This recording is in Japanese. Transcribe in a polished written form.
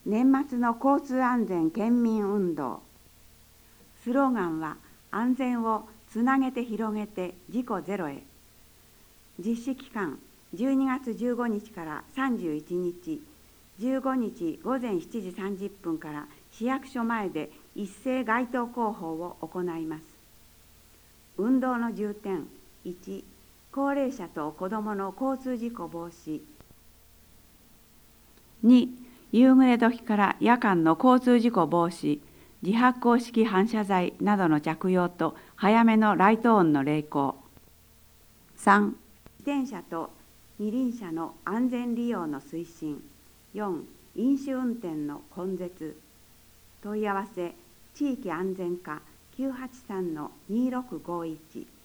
年末の交通安全県民運動。スローガンは安全をつなげて広げて事故ゼロへ。実施期間12月15日から31日、15日午前7時30分から市役所前で一斉街頭広報を行います。運動の重点1、高齢者と子どもの交通事故防止。2、夕暮れ時から夜間の交通事故防止、自発光式反射材などの着用と早めのライトオンの励行。3、自転車と二輪車の安全利用の推進。4、飲酒運転の根絶。問い合わせ地域安全課 983-2651